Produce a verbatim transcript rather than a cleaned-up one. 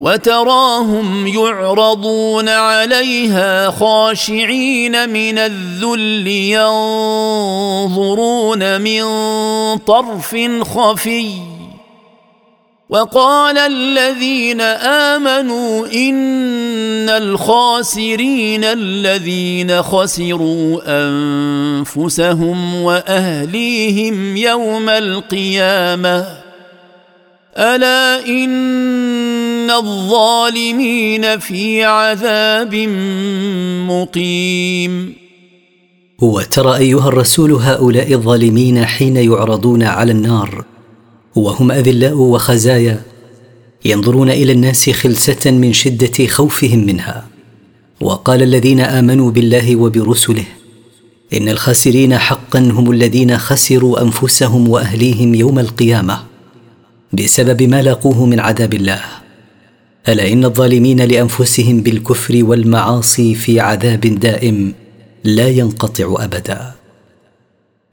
وتراهم يعرضون عليها خاشعين من الذل ينظرون من طرف خفي وقال الذين آمنوا إن الخاسرين الذين خسروا أنفسهم وأهليهم يوم القيامة ألا إن الظالمين في عذاب مقيم. وترى أيها الرسول هؤلاء الظالمين حين يعرضون على النار وهم أذلاء وخزايا ينظرون إلى الناس خلسة من شدة خوفهم منها. وقال الذين آمنوا بالله وبرسله إن الخاسرين حقا هم الذين خسروا أنفسهم وأهليهم يوم القيامة بسبب ما لاقوه من عذاب الله. ألا إن الظالمين لأنفسهم بالكفر والمعاصي في عذاب دائم لا ينقطع أبدا.